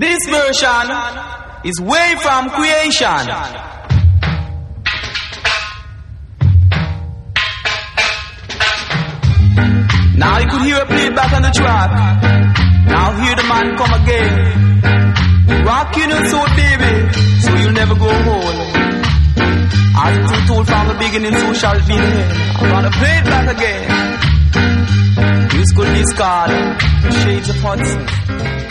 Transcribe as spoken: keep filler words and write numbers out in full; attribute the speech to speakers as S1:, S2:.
S1: This version is way from creation. Now you could hear it played back on the track. Now hear the man come again. Rocking your soul, baby, so you'll never go home. As it was told from the beginning, so shall it be in hell. I'm gonna play it back again. This could be called Shades of Hudson.